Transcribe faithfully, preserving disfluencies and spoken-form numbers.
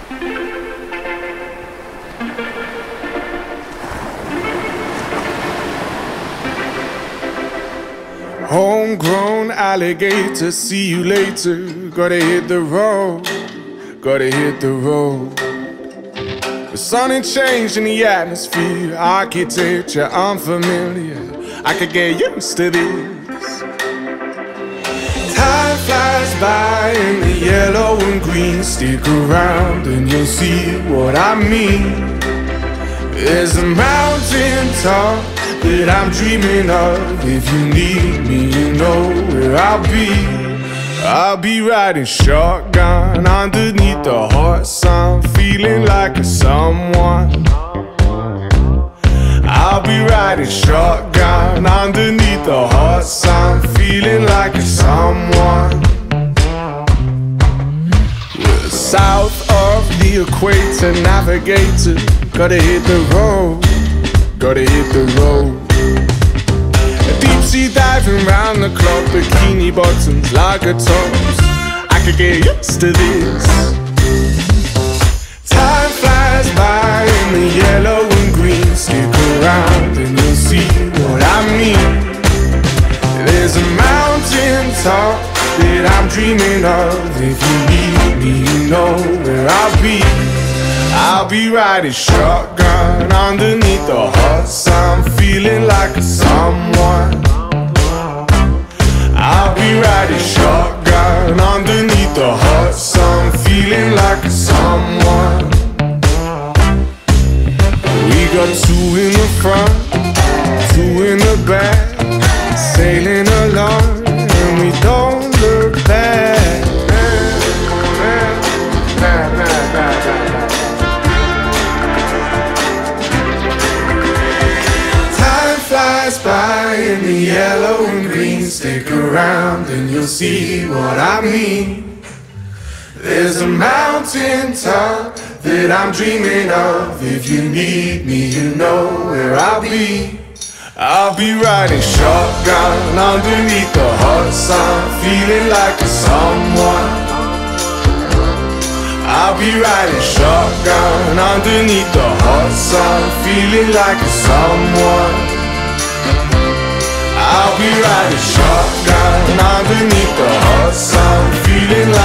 Homegrown alligator, see you later. Gotta hit the road, gotta hit the road. The sun ain't changing the atmosphere, architecture unfamiliar. I could get used to this. Time flies by in the yellow and green. Stick around and you'll see what I mean. There's a mountain top that I'm dreaming of. If you need me, you know where I'll be. I'll be riding shotgun underneath the hot sun, feeling like a someone. I'll be riding shotgun underneath the hot sun, feeling like a someone. We're south of the equator, navigator. Gotta hit the road, gotta hit the road. Deep sea diving round the clock, bikini bottoms, lager tops. I could get used to this. Time flies by in the yellow and green. Stick around and you'll see what I mean. There's a mountain top that I'm dreaming of. If you need me, you know where I'll be. I'll be riding shotgun underneath the hot sun, feeling like a someone. I'll be riding shotgun underneath the hot sun, feeling like a someone. We got two in the front, two in the back, sailing along and we don't look back. Flies by in the yellow and green. Stick around and you'll see what I mean. There's a mountain top that I'm dreaming of. If you need me, you know where I'll be. I'll be riding shotgun underneath the hot sun, feeling like a someone. I'll be riding shotgun underneath the hot sun, feeling like a someone. I'll be riding shotgun underneath the hot sun, feeling